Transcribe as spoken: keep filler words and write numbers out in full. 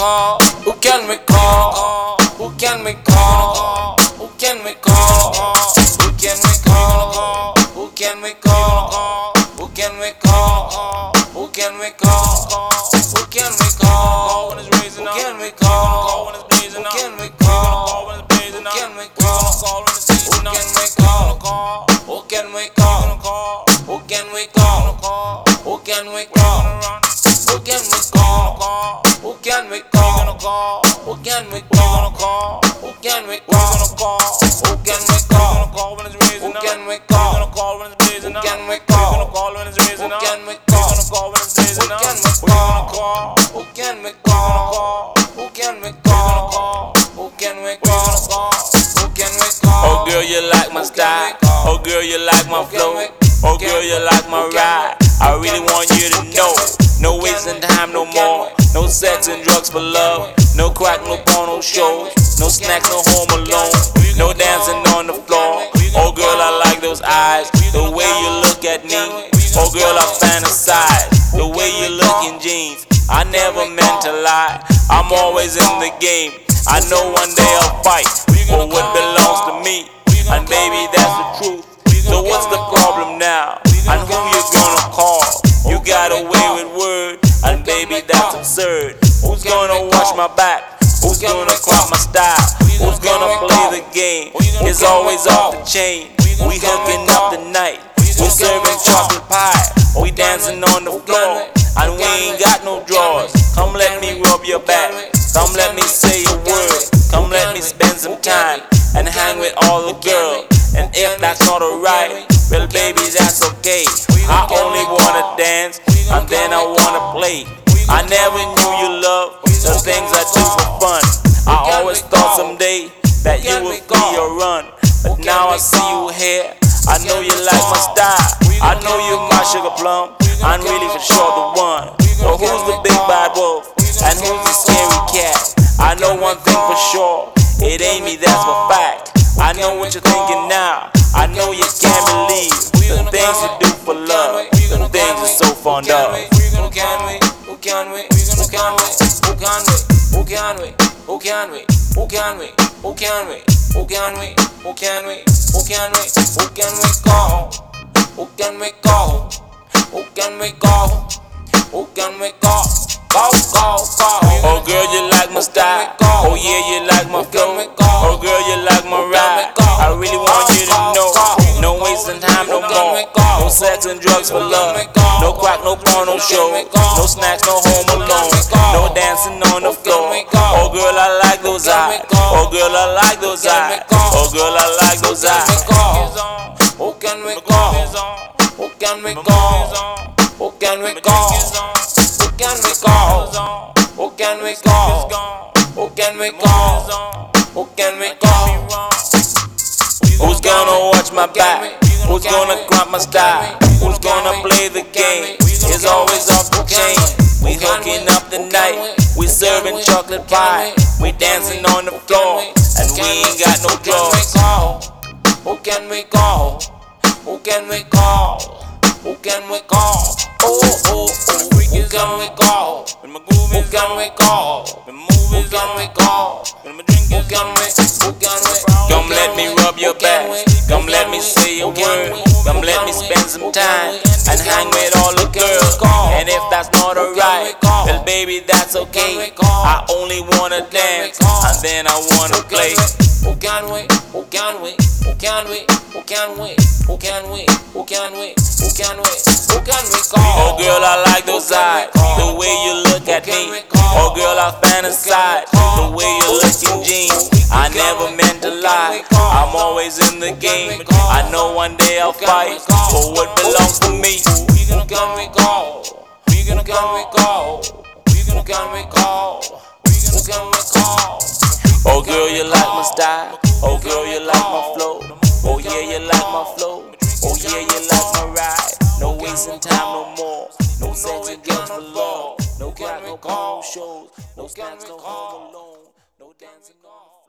call? Who can we call? Who can we call? Who can we call? Who can we call? Who can we call? Who can we call? Who can we call? Who can we call? When it's raising up. Who can we call? When it's blazing up. Who can we call? When it's blazing up. Who can we call? When it's blazing up. Who can we call? Who can we call? Who can we call? Who can we call? Who can we call? Who can we call? Who can we call? Who can we call? When it's raising up. Who can we call? When it's blazing up. Who can we call? When it's raising up. Who can we call? When it's blazing up. Who can we call? Who can we call? Who can we call? Who can we call? Oh girl, you like my style. Oh girl, you like my flow. Oh girl, you like my ride. I really want you to know. No wasting time no more. No sex and drugs for love. No crack, no porno shows. No snacks, no home alone. No dancing on the floor. Oh girl, I like those eyes. The way you look at me. Oh girl, I fantasize. The way you look in jeans. I never meant to lie. I'm always in the game. I know one day I'll fight for what belongs to me. And baby, that's the truth. So what's the problem now? And who you gonna call? You got away with word, and baby, that's absurd. Who's gonna watch my back? Who's gonna crop my style? Who's gonna play the game? It's always off the chain. We hooking up the night. We serving chocolate pie. We dancing on the floor, and we ain't got no drawers. Come let me rub your back. Come let me say a word. Come let me spend some time and hang with all the girls. And if that's not alright, well baby, that's okay. I only wanna dance, and then I wanna play. I never knew you love the things I do for fun. I always thought someday that you would be a run, but now I see you here. I know you like my style. I know you're my sugar plum. I'm really for sure the one. So who's the big bad wolf? And who's the scary cat? I know one thing for sure. It ain't me, that's for fact. I know what you're thinking now. I know you can't believe the things you do for love, the things you're so fond of. Who can we? Who can we? Who can we? Who can we? Who can we? Who can we? Who can we? Who can we? Who can we? Who can we? Who can we? Who can we call? Who can we call? Who can we call? Who can we call? Call, call, call. Oh girl, you like my style. Oh yeah, you like my flow. Oh girl, you like my ride. I really want you to know. No wasting time no more. No sex and drugs for love. No crack, no porno show. No snacks, no home alone. No dancing on the floor. Oh girl, I like those eyes. Oh girl, I like those eyes. Oh girl, I like those eyes. Who can we call? Who can we call? Who can we call? Who can we call? Who can we call? Who can we call? Who can we call? Who's gonna watch my back? Who's gonna crop my style? Who's gonna play the game? It's always off the chain. We hooking up the night. We serving chocolate pie. We dancing on the floor, and we ain't got no drawers. Who can we call? Who can we call? Who can we call? Oh, oh, oh. Who can we call? Who can we call? Who can we call? Who can we? Who can we? Come let me rub your back. Come let me say a word. Come let me spend some time and hang with all the girls. And if that's not alright, well baby, that's okay. I only wanna dance, and then I wanna play. Who can we? Who can we? Who can we? Who can we? Who can we? Who can we? Who can we? Who can we call? Oh girl, I like those eyes. The way you look at me. Oh girl, I fantasize. The way you look in jeans. I never meant to lie. I'm always in the game. I know one day I'll fight for what belongs to me. Who can we call? Who can we call? Who can we call? Who can we call? Oh girl, you like my style. Oh girl, you like my flow. Oh yeah, you like my flow. Oh yeah, you like my ride. No wasting time no more. No sex and drugs for love. No crack, no porno shows. No snacks, no home alone. No dancing on.